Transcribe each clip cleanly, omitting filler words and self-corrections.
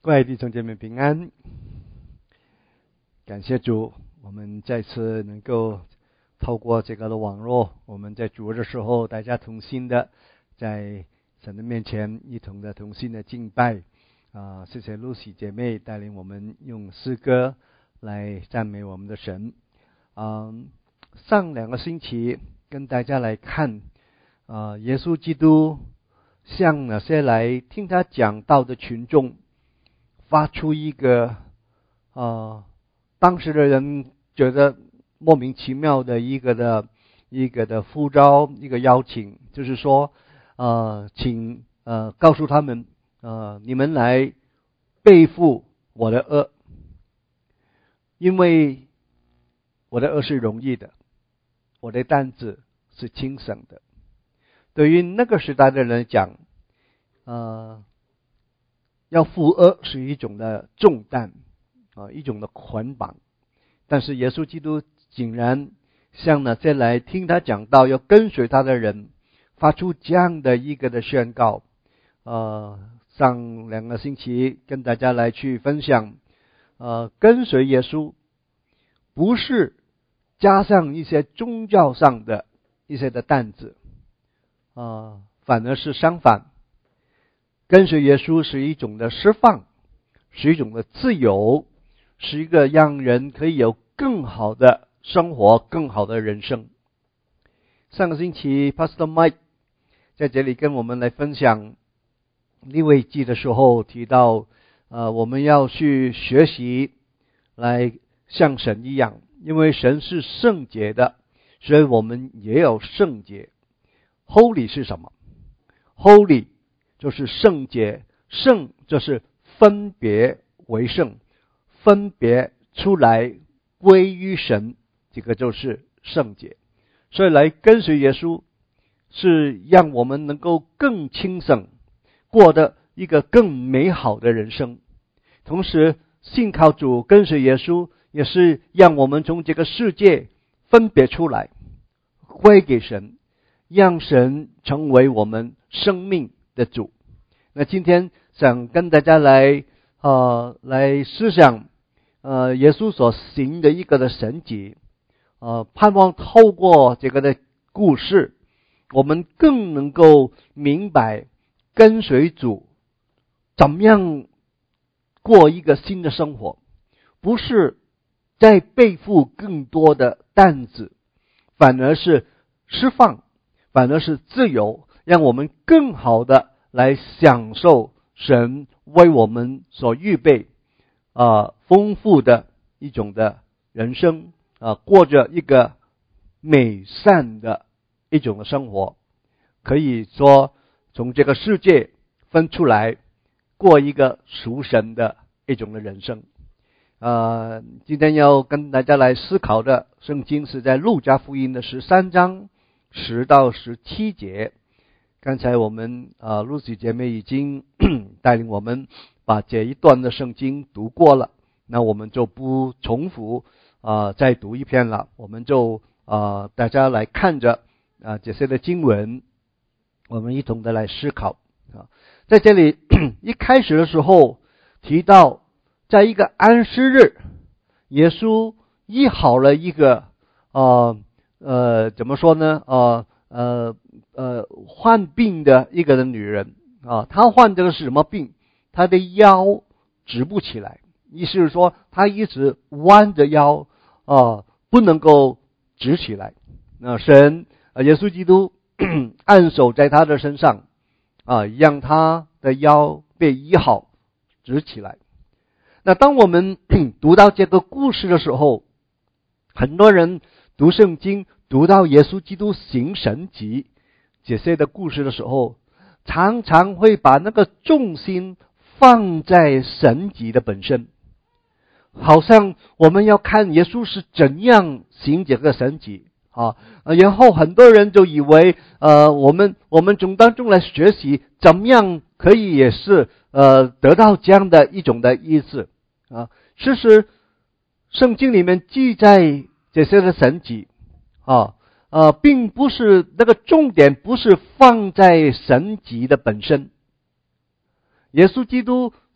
各位弟兄姐妹平安，感谢主，我们再次能够透过这个的网络，我们在主日的时候，大家同心的在神的面前一同的同心的敬拜。谢谢露西姐妹带领我们用诗歌来赞美我们的神。上2个星期跟大家来看，耶稣基督向那些来听他讲道的群众发出一个当时的人觉得莫名其妙的一个的呼召，一个邀请，就是说请告诉他们你们来背负我的轭，因为我的轭是容易的，我的担子是轻省的。对于那个时代的人讲，要负轭是一种的重担，一种的捆绑。但是耶稣基督竟然向那些来听他讲道要跟随他的人发出这样的一个的宣告。上2个星期跟大家来去分享，跟随耶稣不是加上一些宗教上的一些的担子，反而是相反，跟随耶稣是一种的释放，是一种的自由，是一个让人可以有更好的生活，更好的人生。上个星期 Pastor Mike 在这里跟我们来分享利未记的时候提到，我们要去学习来像神一样，因为神是圣洁的，所以我们也有圣洁。Holy 是什么？ Holy 就是圣洁，圣就是分别为圣，分别出来归于神，这个就是圣洁。所以来跟随耶稣是让我们能够更轻省，过得一个更美好的人生。同时信靠主跟随耶稣也是让我们从这个世界分别出来归给神，让神成为我们生命的主。那今天想跟大家来思想耶稣所行的一个的神迹，盼望透过这个的故事，我们更能够明白跟随主怎么样过一个新的生活，不是在背负更多的担子，反而是释放，反而是自由，让我们更好的来享受神为我们所预备丰富的一种的人生，过着一个美善的一种的生活，可以说从这个世界分出来过一个属神的一种的人生。今天要跟大家来思考的圣经是在路加福音的13章10到17节。刚才我们露西姐妹已经带领我们把这一段的圣经读过了，那我们就不重复再读一遍了，我们就大家来看着这些的经文，我们一同的来思考。在这里一开始的时候提到，在一个安息日，耶稣医好了一个怎么说呢患病的一个的女人她患这个是什么病？她的腰直不起来，意思是说她一直弯着腰不能够直起来。那神耶稣基督按手在她的身上让她的腰被医好直起来。那当我们读到这个故事的时候，很多人读圣经读到耶稣基督行神迹这些的故事的时候，常常会把那个重心放在神迹的本身，好像我们要看耶稣是怎样行这个神迹然后很多人就以为我们从当中来学习怎么样可以也是得到这样的一种的意思其实圣经里面记载这些的神迹并不是那个重点，不是放在神迹的本身。耶稣基督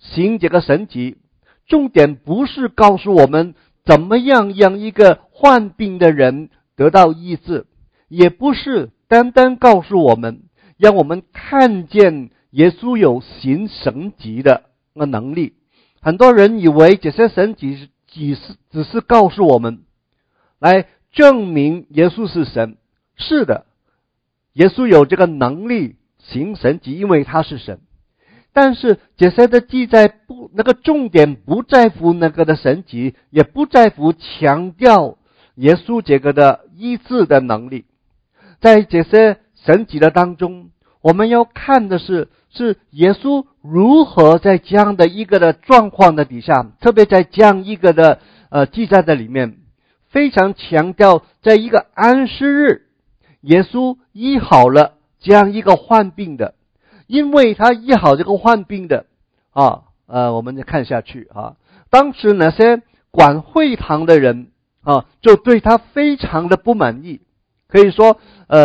行这个神迹，重点不是告诉我们怎么样让一个患病的人得到医治，也不是单单告诉我们让我们看见耶稣有行神迹的能力。很多人以为这些神迹只是告诉我们来证明耶稣是神。是的，耶稣有这个能力行神迹，因为他是神。但是这些的记载那个重点不在乎那个的神迹，也不在乎强调耶稣这个的医治的能力。在这些神迹的当中，我们要看的是耶稣如何在这样的一个的状况的底下，特别在这样一个的记载的里面，非常强调在一个安息日，耶稣医好了这样一个患病的。因为他医好这个患病的我们就看下去当时那些管会堂的人就对他非常的不满意，可以说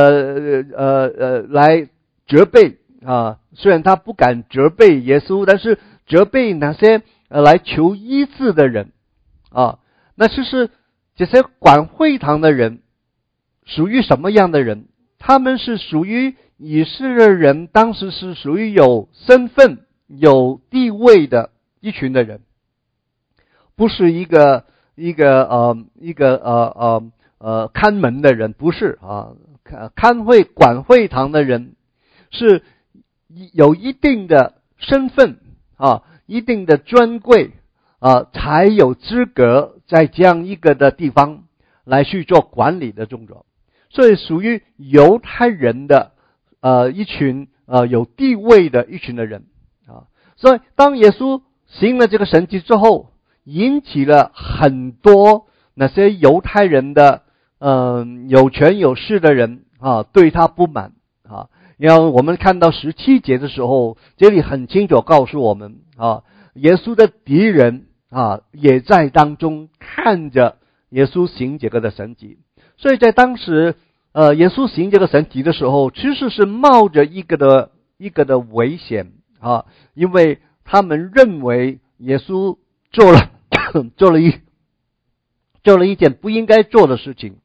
来责备虽然他不敢责备耶稣，但是责备那些来求医治的人那就是这些管会堂的人属于什么样的人？他们是属于以色列人，当时是属于有身份有地位的一群的人，不是一个看门的人，不是管会堂的人是有一定的身份一定的尊贵才有资格在这样一个的地方来去做管理的工作。所以属于犹太人的一群有地位的一群的人所以当耶稣行了这个神迹之后，引起了很多那些犹太人的有权有势的人对他不满然后我们看到17节的时候，这里很清楚告诉我们耶稣的敌人也在当中看着耶稣行这个的神迹。所以在当时耶稣行这个神迹的时候，其实是冒着一个的危险因为他们认为耶稣做了一件不应该做的事情。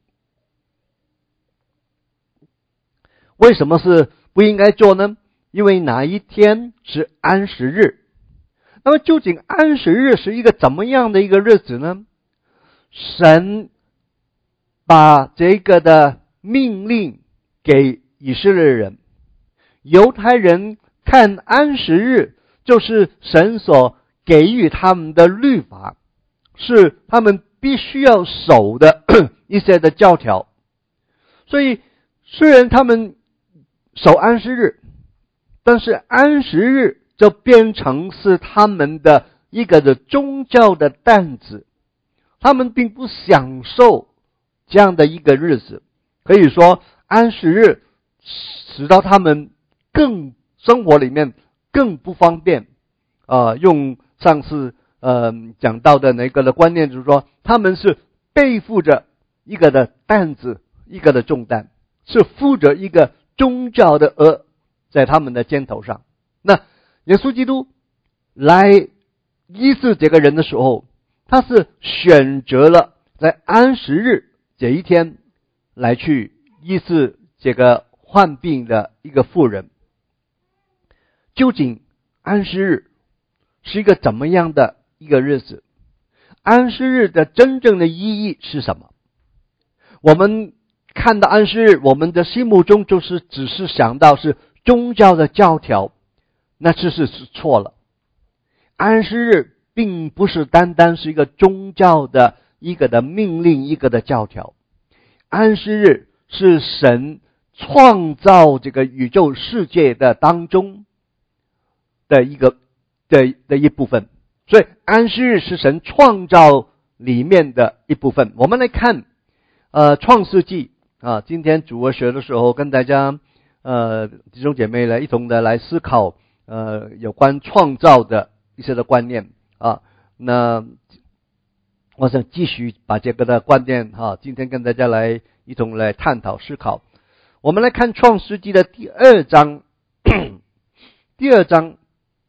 为什么是不应该做呢？因为哪一天是安息日。那么究竟安息日是一个怎么样的一个日子呢？神把这个的命令给以色列人，犹太人看安息日就是神所给予他们的律法，是他们必须要守的一些的教条。所以虽然他们守安息日，但是安息日就变成是他们的一个的宗教的担子，他们并不享受这样的一个日子。可以说安息日使到他们生活里面更不方便用上次讲到的那个的观念，就是说他们是背负着一个的担子，一个的重担，是负着一个宗教的额在他们的肩头上。那耶稣基督来医治这个人的时候，他是选择了在安息日这一天来去医治这个患病的一个妇人。究竟安息日是一个怎么样的一个日子？安息日的真正的意义是什么？我们看到安息日，我们的心目中只是想到是宗教的教条，那这是错了。安息日并不是单单是一个宗教的一个的命令，一个的教条。安息日是神创造这个宇宙世界的当中的一部分，所以安息日是神创造里面的一部分。我们来看创世纪今天主日学的时候跟大家弟兄姐妹来一同的来思考有关创造的一些的观念那我想继续把这个的观念今天跟大家来一同来探讨思考。我们来看创世纪的第二章第二章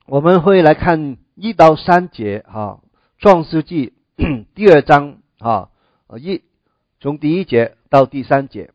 我们会来看1到3节创世纪第2章从第1节到第3节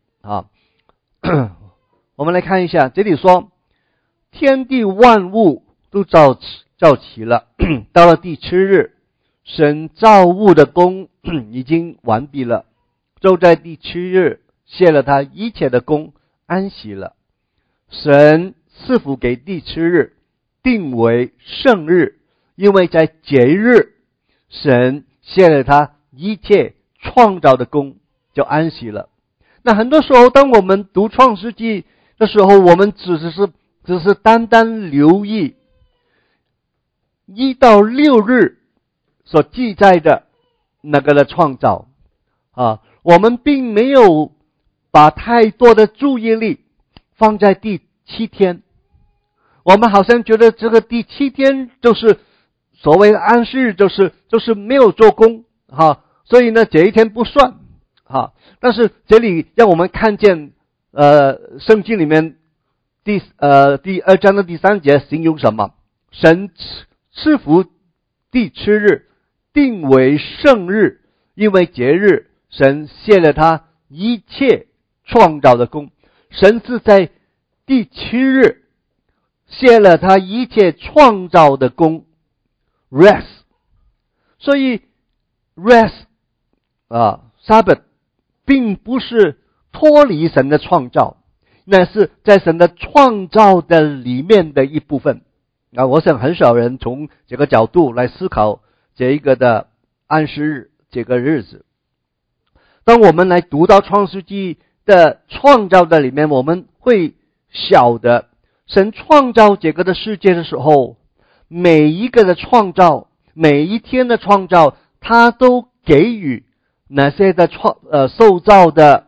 我们来看一下，这里说天地万物都造齐了到了第7日，神造物的工已经完毕了，就在第7日卸了他一切的工，安息了。神赐福给第7日，定为圣日，因为在节日神卸了他一切创造的工，就安息了。那很多时候当我们读创世纪的时候，我们只是单单留意1到6日所记载的那个的创造我们并没有把太多的注意力放在第7天。我们好像觉得这个第7天就是所谓的安息日，就是没有做工所以呢这一天不算但是这里让我们看见圣经里面第2章的第3节形容什么？神赐福第7日，定为圣日，因为节日神卸了他一切创造的工。神是在第7日卸了他一切创造的工 rest。 所以 rest Sabbath 并不是脱离神的创造，那是在神的创造的里面的一部分我想很少人从这个角度来思考这一个的安息日这个日子。当我们来读到创世纪的创造的里面，我们会晓得神创造这个的世界的时候，每一个的创造，每一天的创造，他都给予那些的受造的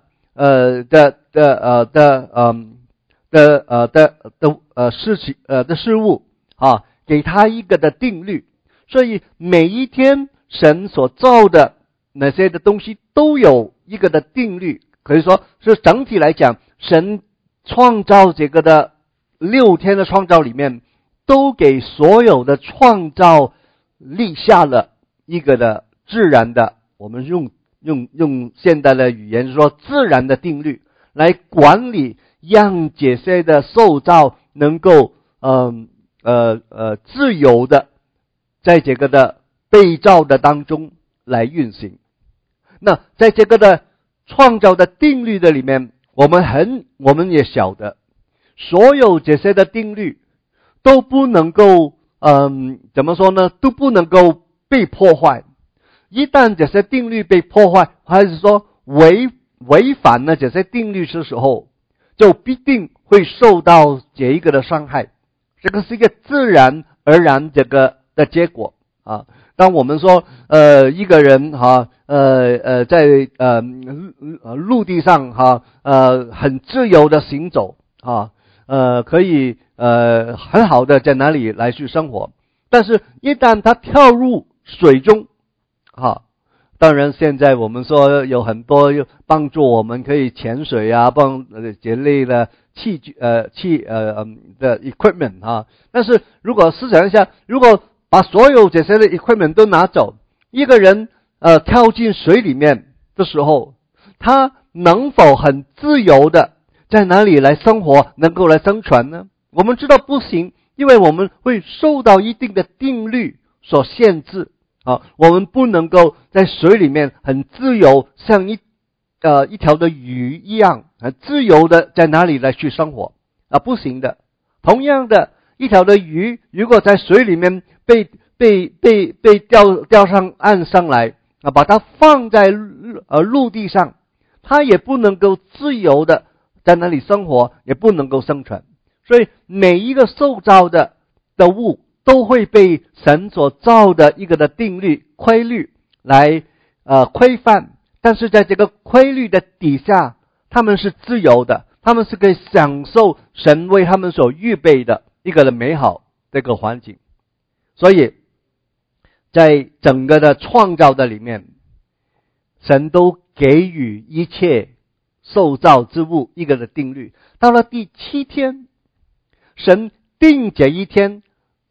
事物给他一个的定律。所以每一天神所造的那些的东西都有一个的定律，可以说是整体来讲，神创造这个的6天的创造里面，都给所有的创造立下了一个的自然的，我们用现代的语言说自然的定律来管理，让这些的受造能够自由的在这个的被造的当中来运行。那在这个的创造的定律的里面，我们也晓得所有这些的定律都不能够怎么说呢，都不能够被破坏。一旦这些定律被破坏，还是说违反了这些定律的时候，就必定会受到这一个的伤害。这个是一个自然而然这个的结果当我们说一个人在陆地上很自由的行走可以很好的在哪里来去生活，但是一旦他跳入水中当然现在我们说有很多帮助我们可以潜水这类的器具的 equipment 但是如果思想一下，如果把所有这些的 equipment 都拿走，一个人跳进水里面的时候，他能否很自由的在哪里来生活，能够来生存呢？我们知道不行，因为我们会受到一定的定律所限制我们不能够在水里面很自由，像一条的鱼一样很自由的在哪里来去生活不行的。同样的，一条的鱼如果在水里面被钓上岸上来把它放在陆地上，它也不能够自由的在那里生活，也不能够生存。所以每一个受造的物都会被神所造的一个的定律规律来规范，但是在这个规律的底下，他们是自由的，他们是可以享受神为他们所预备的一个的美好的一个环境。所以在整个的创造的里面，神都给予一切受造之物一个的定律。到了第7天，神定这一天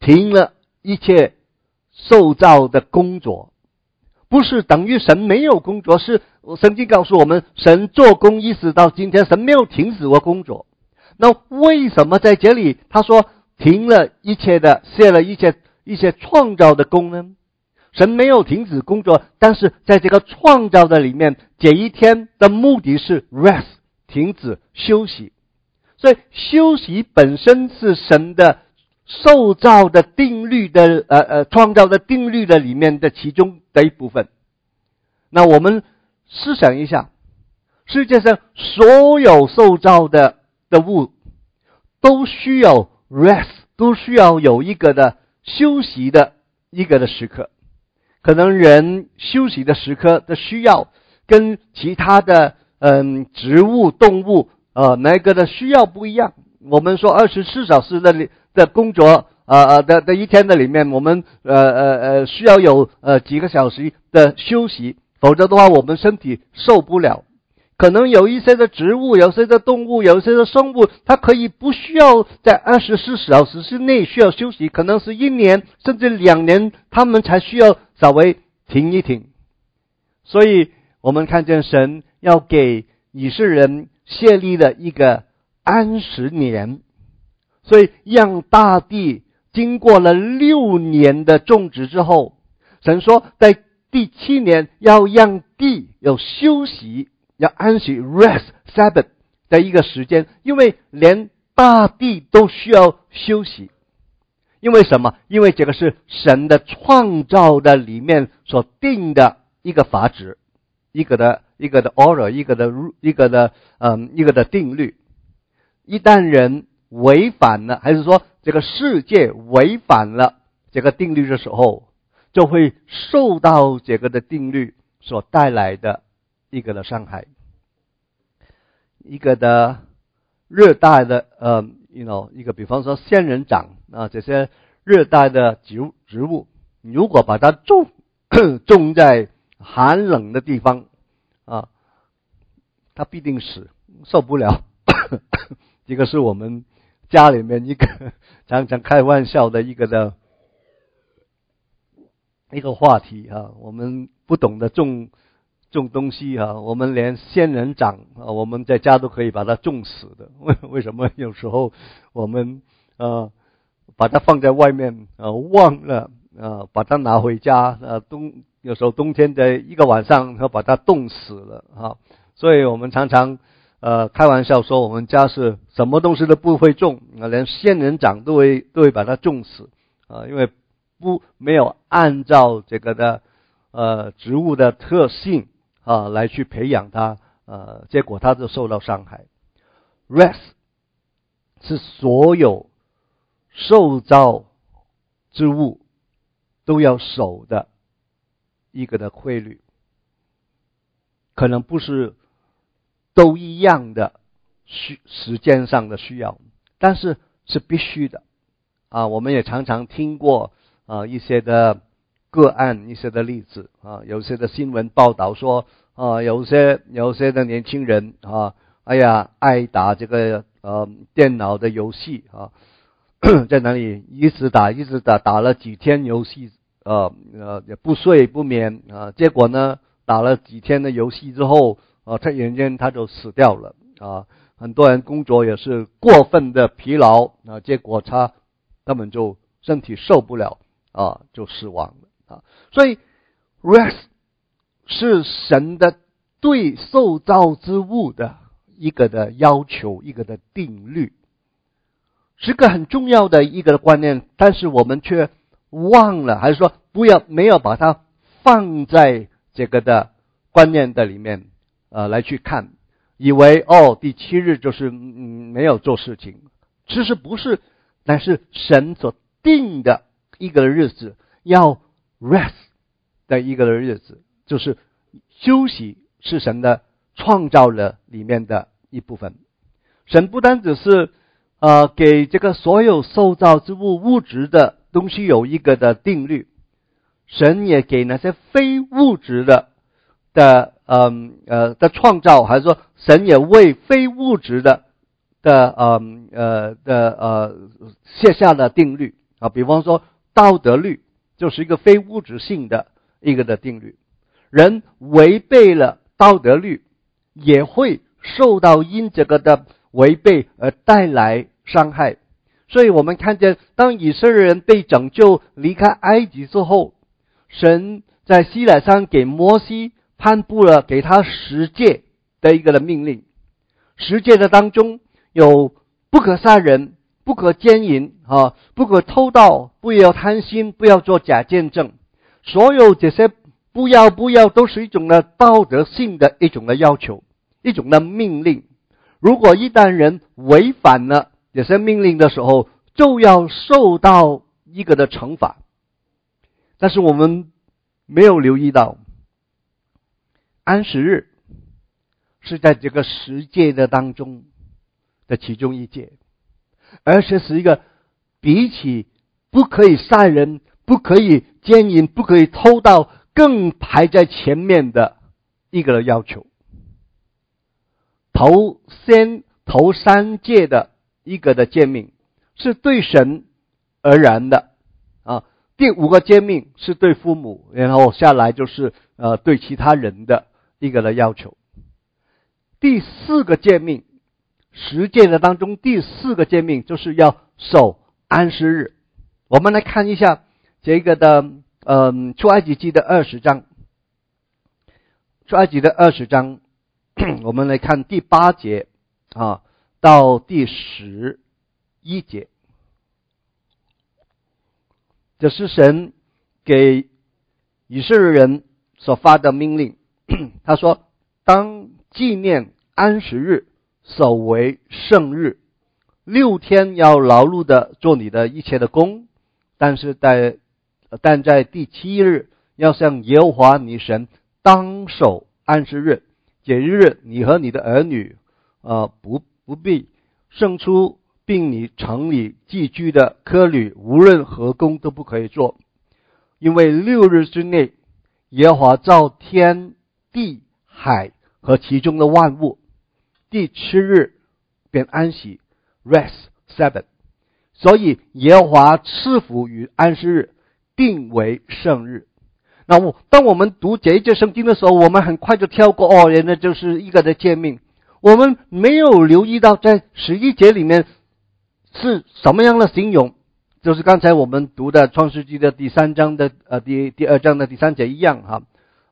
停了一切受造的工作，不是等于神没有工作，是圣经告诉我们，神做工一直到今天，神没有停止过工作。那为什么在这里他说停了一切的，卸了一些创造的工呢？神没有停止工作，但是在这个创造的里面，这一天的目的是 rest， 停止休息。所以休息本身是神的受造的定律的创造的定律的里面的其中的一部分。那我们思想一下，世界上所有受造的物都需要 rest， 都需要有一个的休息的一个的时刻。可能人休息的时刻的需要跟其他的植物动物那个的需要不一样。我们说24小时的工作的一天的里面，我们需要有几个小时的休息，否则的话我们身体受不了。可能有一些的植物，有些的动物，有些的生物，它可以不需要在24小时之内需要休息，可能是1年甚至2年，他们才需要稍微停一停。所以我们看见神要给以色列人设立了一个安息年，所以让大地经过了6年的种植之后，神说在第7年要让地有休息，要安息 rest Sabbath 的一个时间，因为连大地都需要休息。因为什么？因为这个是神的创造的里面所定的一个法则，一个的 order， 一个的定律。一旦人违反了，还是说这个世界违反了这个定律的时候，就会受到这个的定律所带来的一个的伤害。一个的热带的一个比方说仙人掌这些热带的植物，如果把它种在寒冷的地方它必定死，受不了。这个是我们家里面一个常常开玩笑的一个话题我们不懂得种东西我们连仙人掌我们在家都可以把它种死的。为什么有时候我们把它放在外面忘了把它拿回家有时候冬天的一个晚上把它冻死了所以我们常常开玩笑说我们家是什么东西都不会种连仙人掌都会把它种死因为没有按照这个的植物的特性来去培养它结果它就受到伤害。 Rest 是所有受造之物都要守的一个的规律，可能不是都一样的时间上的需要，但是是必须的我们也常常听过一些的个案，一些的例子有些的新闻报道说有些的年轻人爱打这个电脑的游戏在那里一直打了几天游戏也不睡不眠结果呢打了几天的游戏之后突然间他就死掉了很多人工作也是过分的疲劳结果他根本就身体受不了就死亡了所以 rest 是神的对受造之物的一个的要求，一个的定律，是个很重要的一个观念，但是我们却忘了，还是说没有把它放在这个的观念的里面来去看，以为第7日就是没有做事情，其实不是，但是神所定的一个日子要 rest 的一个日子，就是休息是神的创造了里面的一部分。神不单只是给这个所有受造之物物质的东西有一个的定律，神也给那些非物质的创造，还是说神也为非物质的写下了定律比方说道德律就是一个非物质性的一个的定律，人违背了道德律也会受到因这个的违背而带来伤害。所以我们看见当以色列人被拯救离开埃及之后，神在西乃山给摩西颁布了给他10诫的一个的命令。10诫的当中有不可杀人，不可奸淫，不可偷盗，不要贪心，不要做假见证。所有这些不要都是一种的道德性的一种的要求，一种的命令。如果一旦人违反了这些命令的时候，就要受到一个的惩罚。但是我们没有留意到，安息日是在这个10诫的当中的其中一诫，而且是一个比起不可以杀人、不可以奸淫、不可以偷盗更排在前面的一个要求。头3诫的一个的诫命是对神而然的第5个诫命是对父母，然后下来就是对其他人的一个的要求。第4个诫命10诫的当中，第4个诫命就是要守安息日。我们来看一下这个的出埃及记的20章。出埃及的20章我们来看第8节到第11节。这是神给以色列人所发的命令。他说，当纪念安息日，守为圣日，6天要劳碌的做你的一切的工，但在第7日要向耶和华你神当守安息日。节日你和你的儿女不必生出，并你城里寄居的客旅无论何工都不可以做，因为6日之内耶和华造天地海和其中的万物，第7日便安息 rest Sabbath， 所以耶和华赐福于安息日，定为圣日。那么当我们读这一节圣经的时候，我们很快就跳过原来就是一个的诫命，我们没有留意到在11节里面是什么样的形容，就是刚才我们读的创世纪的第3章的第2章的第3节一样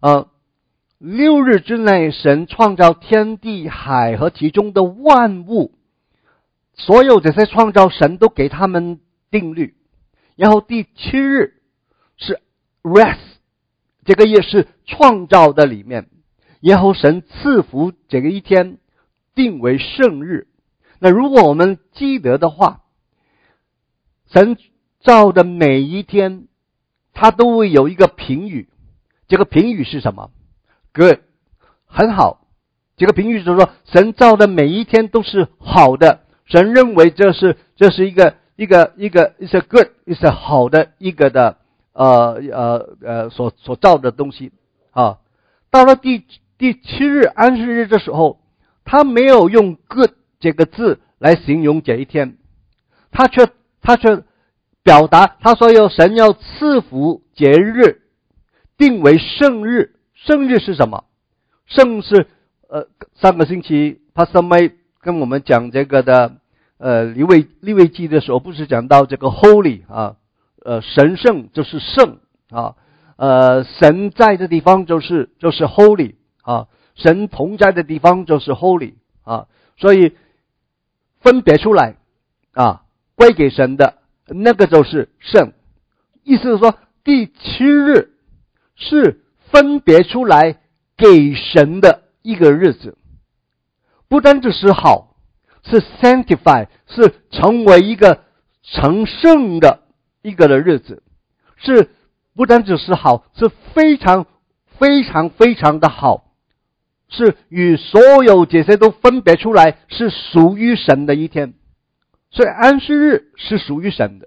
6日之内神创造天地海和其中的万物，所有这些创造神都给他们定律，然后第7日是 rest， 这个也是创造的里面，然后神赐福这个一天定为圣日。那如果我们记得的话，神造的每一天他都会有一个评语，这个评语是什么？ good， 很好。这个评语就是说神造的每一天都是好的，神认为这是一个 is a good is a 好的一个的所造的东西到了第7日安息日的时候，他没有用 good 这个字来形容这一天，他却表达他说神要赐福节日，定为圣日。圣日是什么？圣是上个星期 Pastor May 跟我们讲这个的利未记的时候，不是讲到这个 holy 神圣就是圣神在的地方就是 holy 神同在的地方就是 holy 所以分别出来归给神的那个就是圣。意思是说第7日是分别出来给神的一个日子，不单只是好，是 sanctify， 是成为一个成圣的一个的日子，是不单只是好，是非常非常非常的好，是与所有这些都分别出来，是属于神的一天。所以安息日是属于神的。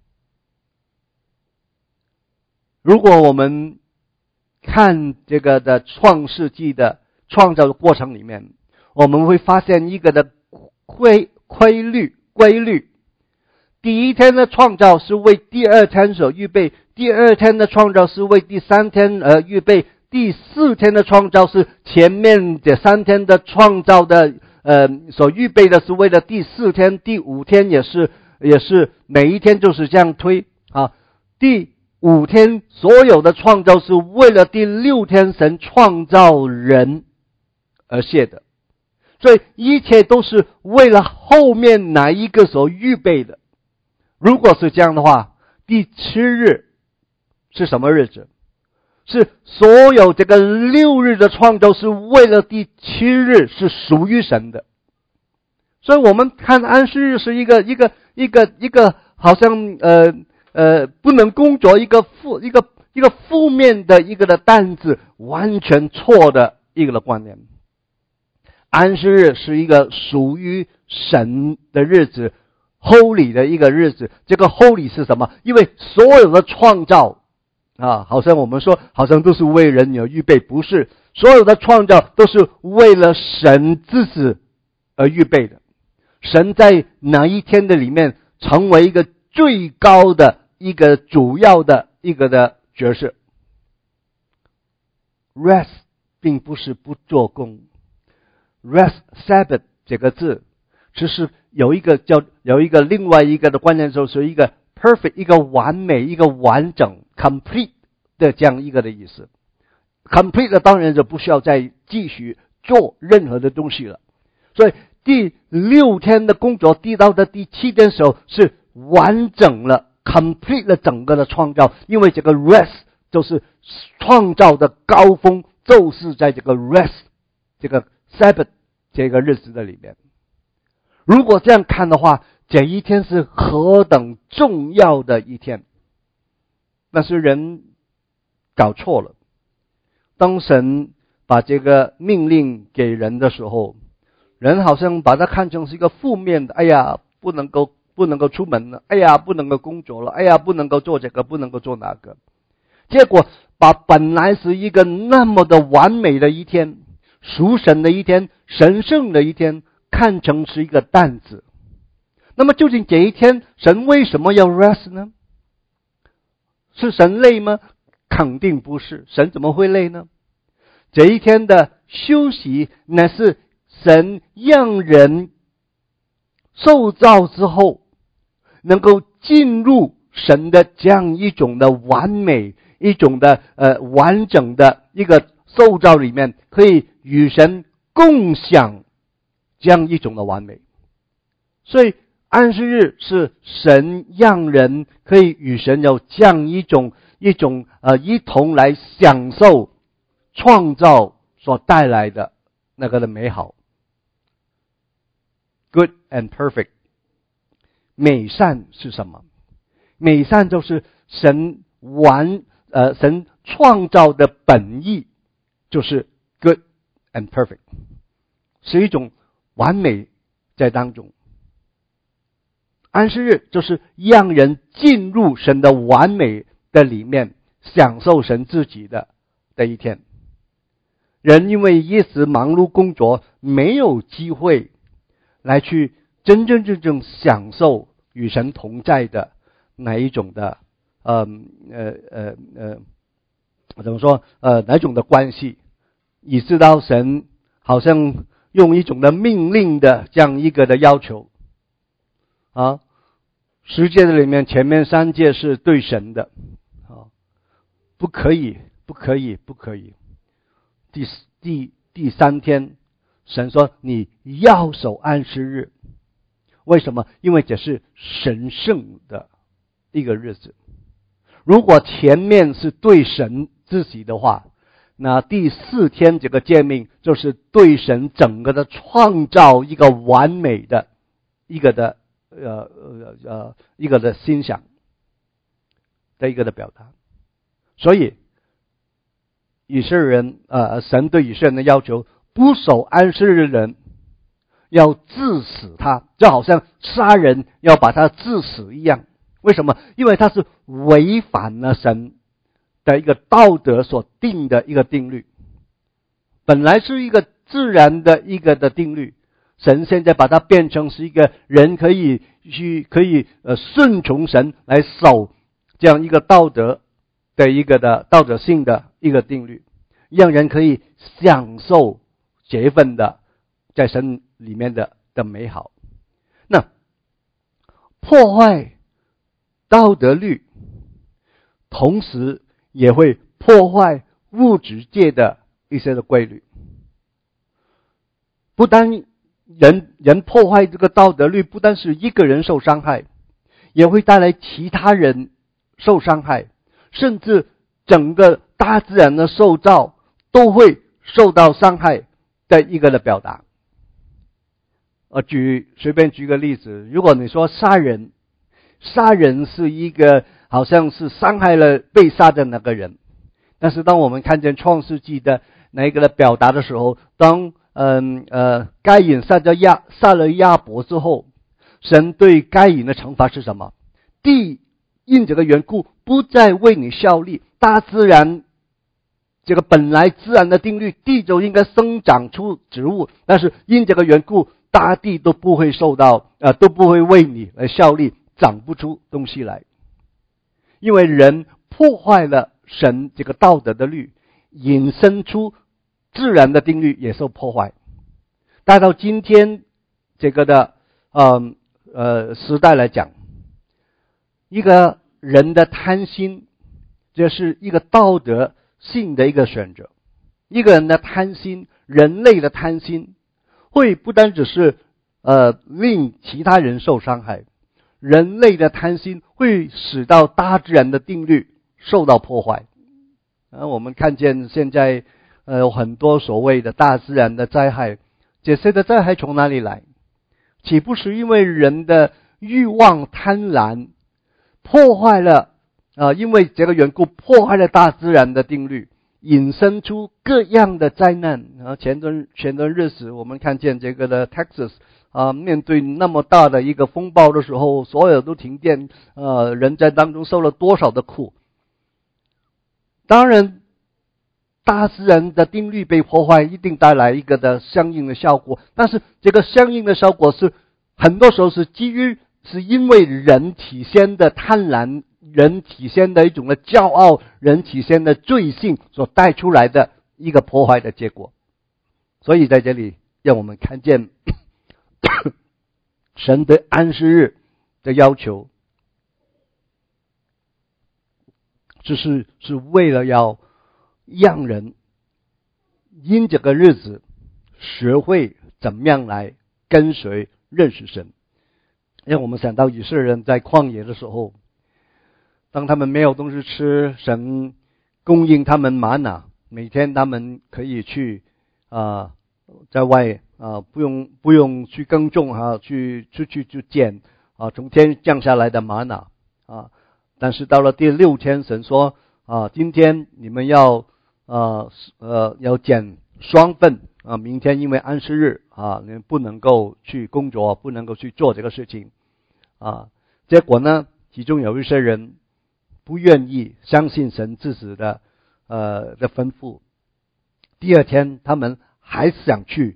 如果我们看这个的创世纪的创造的过程里面，我们会发现一个的规律。 第一天的创造是为第二天所预备，第二天的创造是为第三天而预备，第四天的创造是前面这3天的创造的所预备的是为了第4天，第5天也是每一天就是这样推啊。第5天所有的创造是为了第6天神创造人而写的，所以一切都是为了后面哪一个所预备的。如果是这样的话，第7日是什么日子？是所有这个6日的创造是为了第7日是属于神的。所以我们看安息日是一个好像不能工作一个负面的一个的担子，完全错的一个的观念。安息日是一个属于神的日子，Holy 的一个日子。这个 Holy 是什么？因为所有的创造啊，好像我们说好像都是为人有预备，不是，所有的创造都是为了神自己而预备的。神在哪一天的里面成为一个最高的一个主要的一个的角色。 Rest 并不是不做工， Rest Sabbath 这个字其实有一个另外一个的观念，就是一个 perfect， 一个完美，一个完整 complete 的这样一个的意思。 complete 的当然就不需要再继续做任何的东西了。所以第6天的工作递到的第7天的时候是完整了 complete 了整个的创造，因为这个 rest 就是创造的高峰，就是在这个 rest 这个 Sabbath 这个日子的里面。如果这样看的话，这一天是何等重要的一天。但是人搞错了，当神把这个命令给人的时候，人好像把它看成是一个负面的，哎呀，不能够出门了，哎呀，不能够工作了，哎呀，不能够做这个，不能够做那个。结果把本来是一个那么的完美的一天，属神的一天，神圣的一天，看成是一个担子。那么究竟这一天神为什么要 rest 呢？是神累吗？肯定不是，神怎么会累呢？这一天的休息乃是神让人受造之后能够进入神的这样一种的完美，一种的完整的一个受造里面，可以与神共享这样一种的完美。所以安息日是神让人可以与神有这样一种一同来享受创造所带来的那个的美好。 Good and perfect， 美善是什么？美善就是神创造的本意，就是 good and perfect， 是一种完美在当中。安息日就是让人进入神的完美的里面，享受神自己的一天。人因为一直忙碌工作，没有机会来去真正享受与神同在的哪一种的怎么说哪种的关系，以致到神好像用一种的命令的这样一个的要求啊。10诫的里面前面3诫是对神的啊，不可以。第3天神说你要守安息日，为什么？因为这是神圣的一个日子。如果前面是对神自己的话，那第4天这个诫命就是对神整个的创造一个完美的一个的心想的一个的表达。所以以色列人神对以色列人的要求，不守安息日的人要治死他，就好像杀人要把他治死一样。为什么？因为他是违反了神的一个道德所定的一个定律。本来是一个自然的一个的定律， 神现在把它变成是一个人可以顺从神来守这样一个道德的一个的道德性的一个定律，让人可以享受这份的在神里面的美好。那破坏道德律，同时也会破坏物质界的一些的规律。不单人破坏这个道德律，不单是一个人受伤害，也会带来其他人受伤害，甚至整个大自然的受造都会受到伤害的一个的表达。随便举个例子，如果你说杀人是一个好像是伤害了被杀的那个人，但是当我们看见创世纪的那一个的表达的时候，当该隐杀了亚伯之后，神对该隐的惩罚是什么？地因这个缘故不再为你效力，大自然这个本来自然的定律，地就应该生长出植物，但是因这个缘故，大地都不会都不会为你来效力，长不出东西来。因为人破坏了神这个道德的律，引申出自然的定律也受破坏。带到今天这个的时代来讲，一个人的贪心，这是一个道德性的一个选择。一个人的贪心，人类的贪心，会不单只是令其他人受伤害，人类的贪心会使到大自然的定律受到破坏。我们看见现在有很多所谓的大自然的灾害，这些的灾害从哪里来？岂不是因为人的欲望贪婪破坏了因为这个缘故破坏了大自然的定律，引申出各样的灾难。前段日子我们看见这个的 Texas面对那么大的一个风暴的时候，所有都停电，人在当中受了多少的苦。当然大自然的定律被破坏，一定带来一个的相应的效果，但是这个相应的效果是很多时候是因为人体现的贪婪，人体现的一种的骄傲，人体现的罪性所带出来的一个破坏的结果。所以在这里让我们看见神对安息日的要求，是为了要让人因这个日子学会怎么样来跟随认识神。让我们想到以色列人在旷野的时候，当他们没有东西吃，神供应他们玛拿，每天他们可以去在外不用去耕种去捡从天降下来的玛拿但是到了第6天，神说今天你们要减双份明天因为安息日你们不能够去工作，不能够去做这个事情结果呢，其中有一些人不愿意相信神自己的吩咐，第2天他们还想去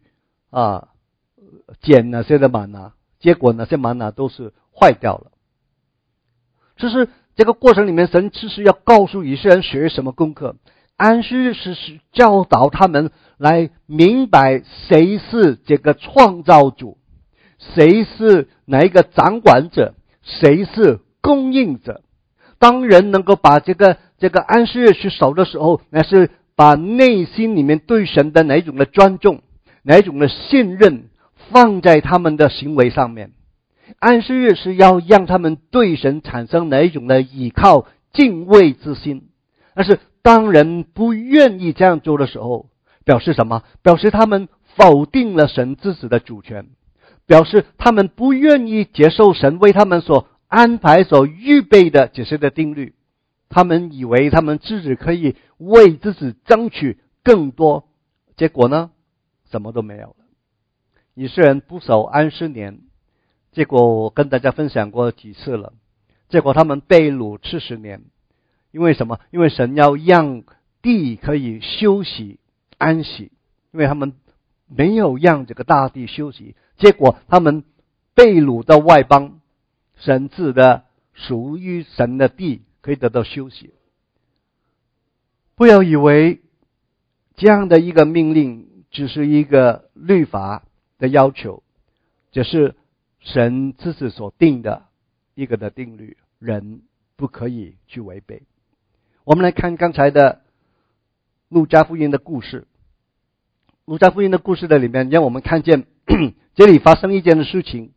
捡那些的玛拿，结果那些玛拿都是坏掉了。就是这个过程里面，神其实要告诉以色列人学什么功课。安息日是教导他们来明白谁是这个创造主，谁是哪一个掌管者，谁是供应者。当人能够把这个安息日去守的时候，那是把内心里面对神的哪一种的尊重，哪一种的信任放在他们的行为上面。安息日是要让他们对神产生哪一种的倚靠敬畏之心。但是当人不愿意这样做的时候，表示什么？表示他们否定了神自己的主权，表示他们不愿意接受神为他们所安排所预备的这些的定律。他们以为他们自己可以为自己争取更多，结果呢，什么都没有了。以色列人不守安息年，结果我跟大家分享过几次了，结果他们被掳70年。因为什么？因为神要让地可以休息安息，因为他们没有让这个大地休息， 结果他们被掳到外邦，神赐的属于神的地可以得到休息。不要以为这样的一个命令只是一个律法的要求，这是神自己所定的一个的定律，人不可以去违背。我们来看刚才的路加福音的故事。路加福音的故事的里面，让我们看见这里发生一件的事情。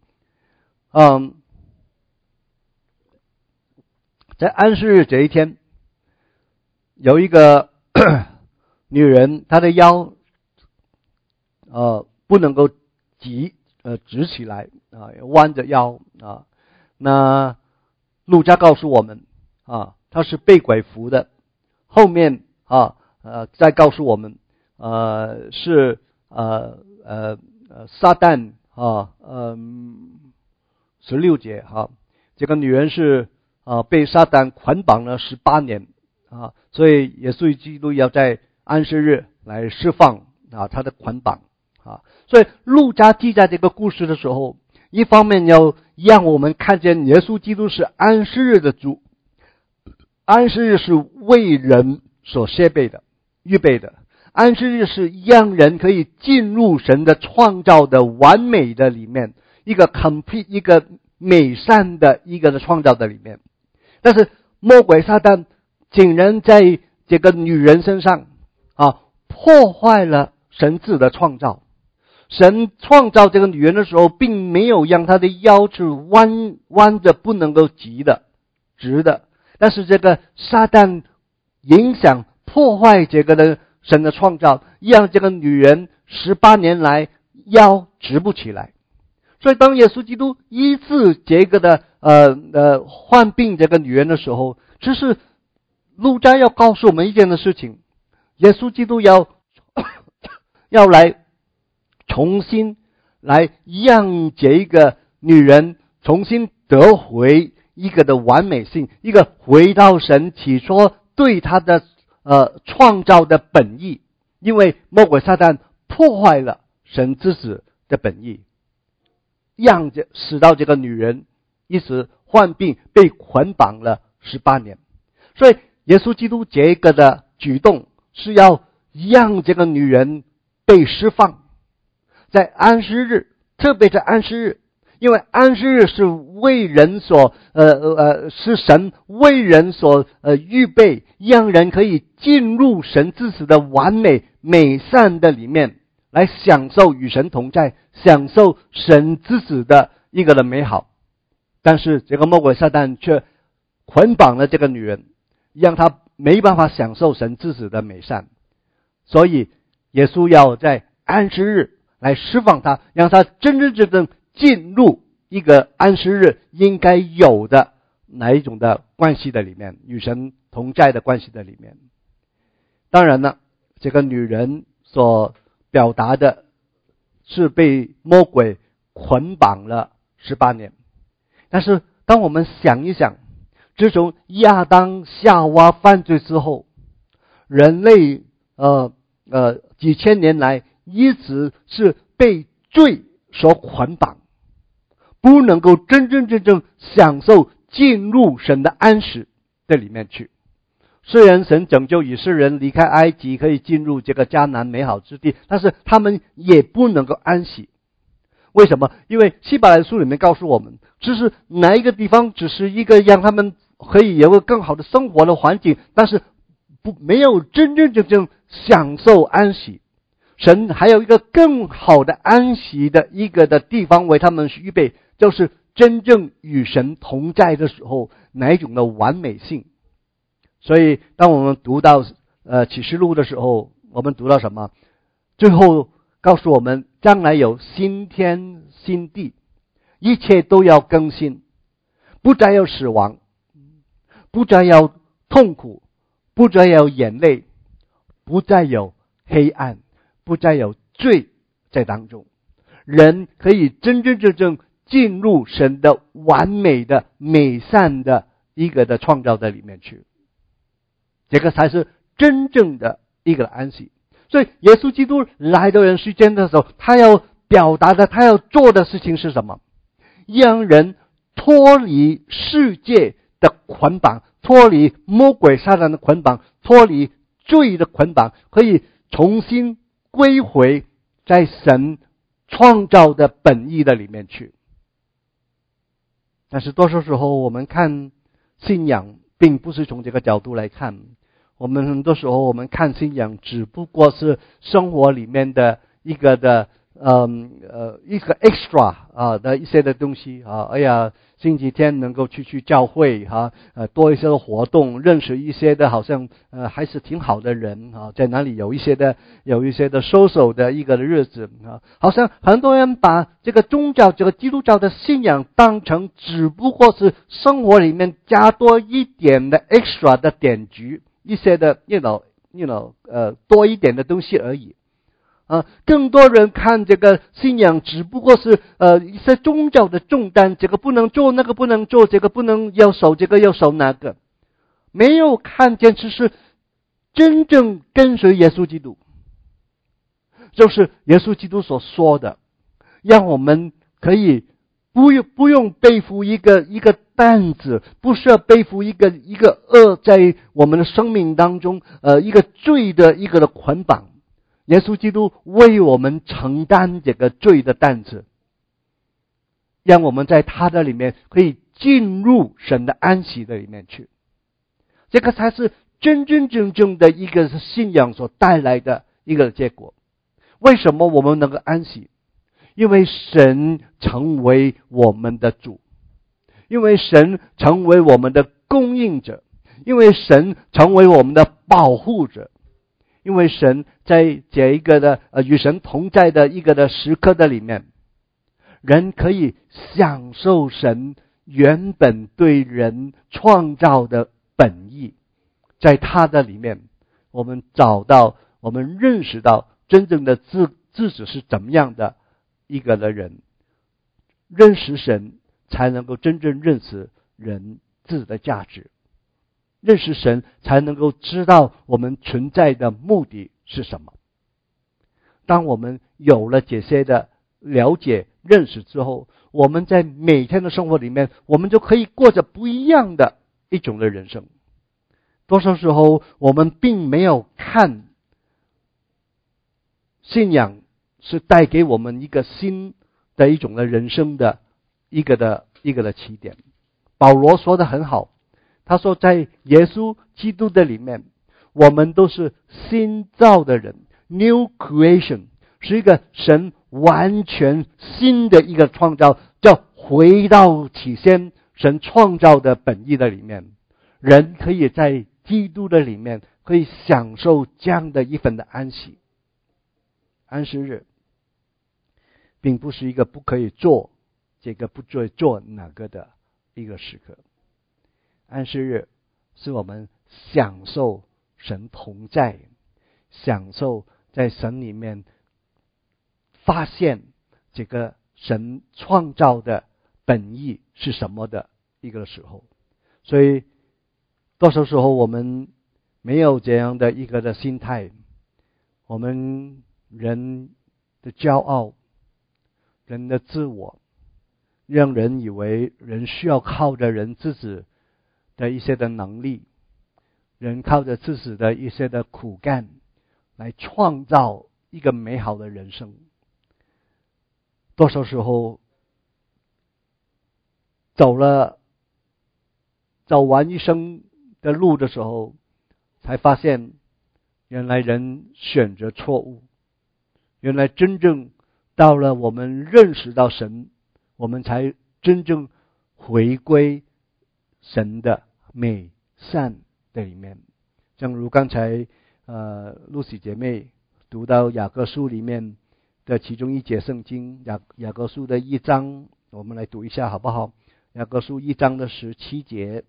在安息日这一天，有一个女人，她的腰不能够直起来弯着腰那路加告诉我们她是被鬼附的。后面再告诉我们是撒旦16节这个女人是被撒旦捆绑了18年所以耶稣基督要在安息日来释放他的捆绑所以路加记载这个故事的时候，一方面要让我们看见耶稣基督是安息日的主，安息日是为人所预备的，安息日是让人可以进入神的创造的完美的里面，一个 complete 一个美善的一个的创造的里面。但是魔鬼撒旦竟然在这个女人身上破坏了神自的创造。神创造这个女人的时候，并没有让她的腰是弯着不能够直的，但是这个撒旦影响破坏这个的神的创造，让这个女人18年来腰直不起来。所以当耶稣基督医治这个的患病这个女人的时候，这是路加要告诉我们一件的事情，耶稣基督要来重新来让这个女人重新得回一个的完美性，一个回到神起初对她的创造的本意。因为魔鬼撒旦破坏了神之子的本意，使到这个女人一直患病被捆绑了18年。所以耶稣基督这个的举动是要让这个女人被释放。在安息日，特别在安息日，因为安息日是为人所是神为人所预备，让人可以进入神之子的完美美善的里面，来享受与神同在，享受神之子的一个的美好。但是这个魔鬼撒旦却捆绑了这个女人，让她没办法享受神之子的美善。所以耶稣要在安息日来释放他，让他真正进入一个安息日应该有的哪一种的关系的里面，与神同在的关系的里面。当然了，这个女人所表达的是被魔鬼捆绑了18年。但是当我们想一想，自从亚当夏娃犯罪之后，人类几千年来一直是被罪所捆绑，不能够真正享受进入神的安息的里面去。虽然神拯救以色列人离开埃及，可以进入这个迦南美好之地，但是他们也不能够安息。为什么？因为希伯来书里面告诉我们，就是哪一个地方只是一个让他们可以有个更好的生活的环境，但是没有真正享受安息。神还有一个更好的安息的一个的地方为他们预备，就是真正与神同在的时候哪一种的完美性。所以当我们读到启示录的时候，我们读到什么？最后告诉我们将来有新天新地，一切都要更新，不再有死亡，不再有痛苦，不再有眼泪，不再有黑暗，不再有罪在当中，人可以真正进入神的完美的美善的一个的创造的里面去，这个才是真正的一个安息。所以耶稣基督来到人世间的时候，他要表达的他要做的事情是什么？让人脱离世界的捆绑，脱离魔鬼撒旦的捆绑，脱离罪的捆绑，可以重新归回在神创造的本意的里面去。但是多数时候我们看信仰并不是从这个角度来看，我们很多时候我们看信仰只不过是生活里面的一个 extra 的一些的东西啊。哎呀，星期天能够去教会多一些的活动，认识一些的好像还是挺好的人啊，在哪里有一些的social的一个日子啊。好像很多人把这个宗教，这个基督教的信仰当成只不过是生活里面加多一点的 extra 的点缀，一些的多一点的东西而已。更多人看这个信仰只不过是一些宗教的重担，这个不能做，那个不能做，这个不能要守这个要守那个，没有看见只是真正跟随耶稣基督，就是耶稣基督所说的，让我们可以不用背负一个担子，不需要背负一个恶在我们的生命当中一个罪的一个的捆绑。耶稣基督为我们承担这个罪的担子，让我们在他的里面可以进入神的安息的里面去。这个才是真正的一个信仰所带来的一个结果。为什么我们能够安息？因为神成为我们的主，因为神成为我们的供应者，因为神成为我们的保护者，因为神在这一个的与神同在的一个的时刻的里面，人可以享受神原本对人创造的本意。在他的里面，我们认识到真正的自己是怎么样的一个的人。认识神才能够真正认识人自己的价值，认识神才能够知道我们存在的目的是什么。当我们有了这些的了解认识之后，我们在每天的生活里面，我们就可以过着不一样的一种的人生。多数时候我们并没有看信仰是带给我们一个新的一种的人生的一个的起点。保罗说得很好，他说在耶稣基督的里面，我们都是新造的人， New Creation， 是一个神完全新的一个创造，叫回到起先神创造的本意的里面。人可以在基督的里面可以享受这样的一份的安息。安息日并不是一个不可以做这个不做哪个的一个时刻。安息日是我们享受神同在，享受在神里面发现这个神创造的本意是什么的一个时候。所以多数时候我们没有这样的一个的心态，我们人的骄傲，人的自我，让人以为人需要靠着人自己的一些的能力，人靠着自己的一些的苦干来创造一个美好的人生。多数时候走完一生的路的时候，才发现原来人选择错误，原来真正到了我们认识到神，我们才真正回归神的美善的里面。正如刚才露西姐妹读到雅各书里面的其中一节圣经，雅各书的1章，我们来读一下好不好？雅各书1章的17节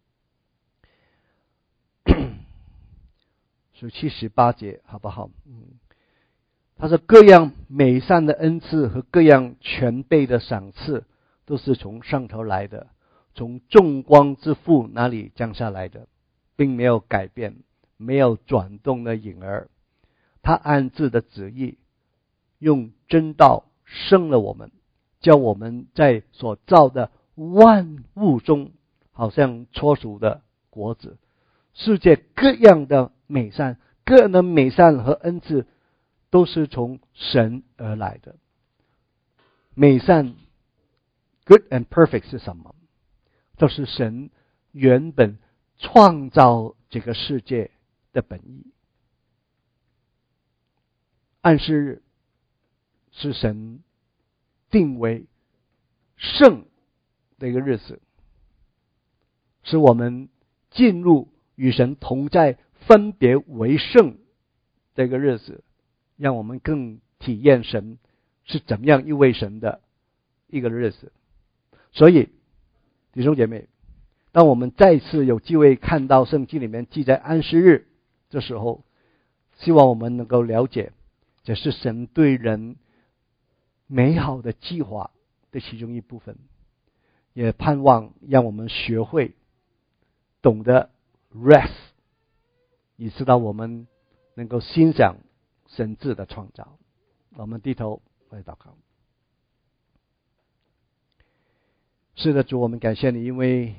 17、18节好不好？他说各样美善的恩赐和各样全备的赏赐都是从上头来的，从众光之父那里降下来的，并没有改变，没有转动的影儿。他按自的旨意用真道生了我们，叫我们在所造的万物中，好像初熟的果子。世界各样的美善，各样的美善和恩赐，都是从神而来的。美善 ，good and perfect 是什么？这是神原本创造这个世界的本意。安息日是神定为圣的一个日子，使我们进入与神同在、分别为圣的一个日子，让我们更体验神是怎么样一位神的一个日子。所以弟兄姐妹，当我们再次有机会看到圣经里面记载安息日这时候，希望我们能够了解，这是神对人美好的计划的其中一部分，也盼望让我们学会懂得 rest， 以知道我们能够欣赏神智的创造。我们低头来祷告。是的，主，我们感谢你，因为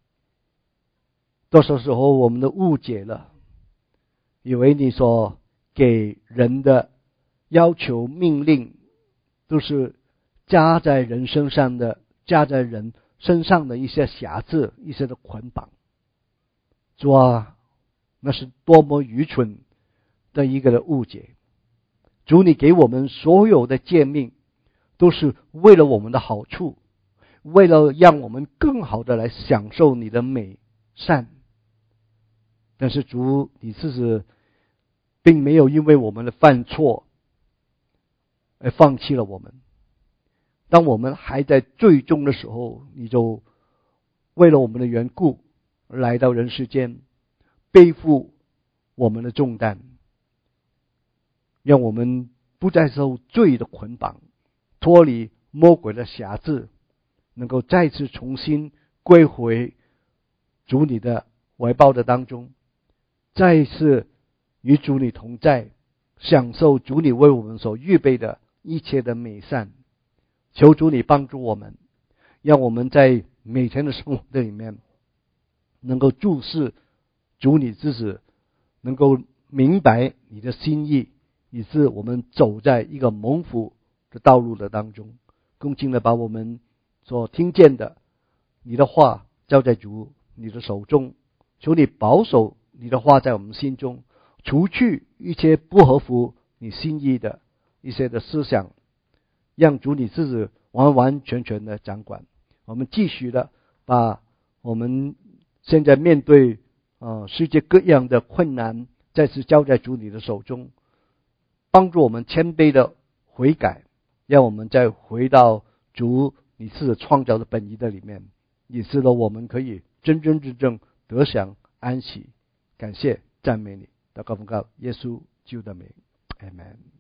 多少时候我们都误解了，以为你所给人的要求命令都是加在人身上的，加在人身上的一些辖制，一些的捆绑。主啊，那是多么愚蠢的一个的误解。主，你给我们所有的诫命都是为了我们的好处，为了让我们更好的来享受你的美善。但是主，你自己并没有因为我们的犯错而放弃了我们。当我们还在罪中的时候，你就为了我们的缘故来到人世间，背负我们的重担，让我们不再受罪的捆绑，脱离魔鬼的辖制，能够再次重新归回主你的怀抱的当中，再一次与主你同在，享受主你为我们所预备的一切的美善。求主你帮助我们，让我们在每天的生活里面能够注视主你之子，能够明白你的心意，以致我们走在一个蒙福的道路的当中，恭敬的把我们所听见的你的话交在主你的手中。求你保守你的话在我们心中，除去一切不合乎你心意的一些的思想，让主你自己完完全全的掌管。我们继续的把我们现在面对世界各样的困难再次交在主你的手中，帮助我们谦卑的悔改，让我们再回到主你自己创造的本意的里面，以致我们可以真真正正得享安息。感谢赞美你，祷告奉靠耶稣基督的名， Amen。